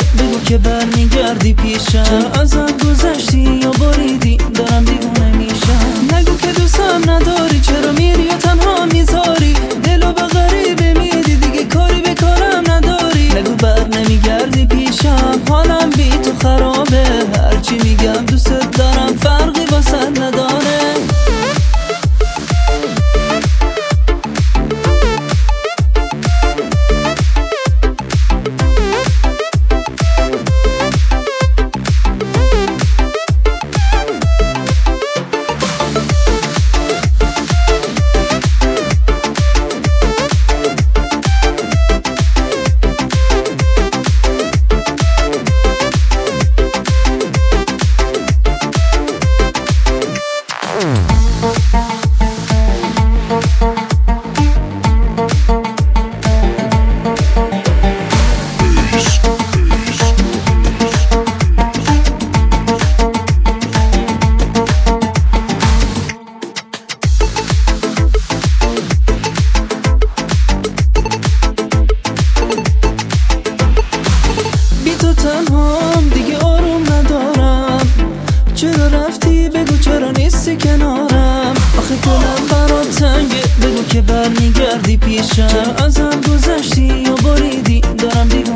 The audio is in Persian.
بگو که برمیگردی پیشم. چرا ازم گذشتی یا بریدی دارم دیوونه میشم. نگو که دوستم نداری، چرا میری و تنها میذاری دلو به غریبه میدی، دیگه کاری به کارم نداری. نگو بر نمیگردی پیشم، حالم بی تو خرابه. هرچی میگم دوست دارم فرقی واسه نداره. تنهام دیگه آروم ندارم. چرا رفتی بگو، چرا نیستی کنارم. آخه دلم برات تنگه، بگو که برمیگردی پیشم. چرا ازم گذشتی یا بریدی دارم دیوونه